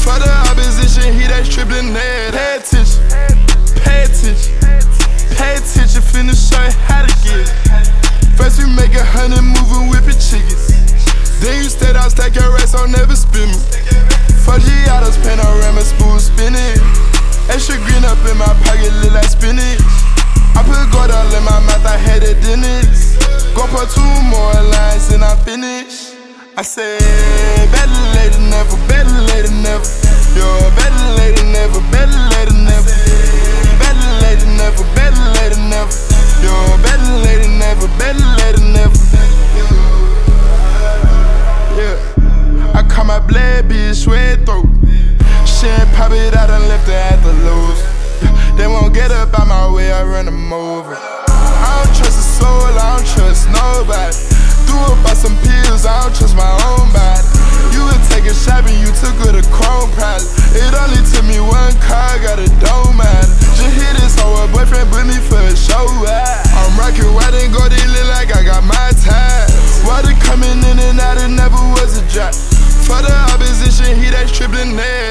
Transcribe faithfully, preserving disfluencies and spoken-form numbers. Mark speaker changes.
Speaker 1: For the opposition, he that stripping that. Pay attention, pay attention, pay attention, finna show you how to get it. First we make a hundred moving whipping chickens. Then you stay down, stack your racks, I'll never spin me. Four Giottos, panorama, spoon spinning. Extra green up in my pocket, look like spinach. I put gold all in my mouth, I had a dentist. Go put two more lines and I'm finished. I said, better late than never, better late than never. Yo, better late than never, better late than never. Better late than never, better late than never. Yo, better late than never, better late than never. Yeah, I caught my blade, bitch, red throat. She ain't pop it out and left her at the lows. They won't get up out my way, I run them over. I don't trust a soul, I don't trust nobody. Threw up by some pills, I don't trust my own body. You were taking shopping, you took her to Chrome probably. It only took me one car, got a dome matter. Just hit this hoe, a boyfriend put me for a show. I'm rocking white and gold, it look like I got my ties. Water coming in and out, it never was a drop. For the opposition, he that stripping that.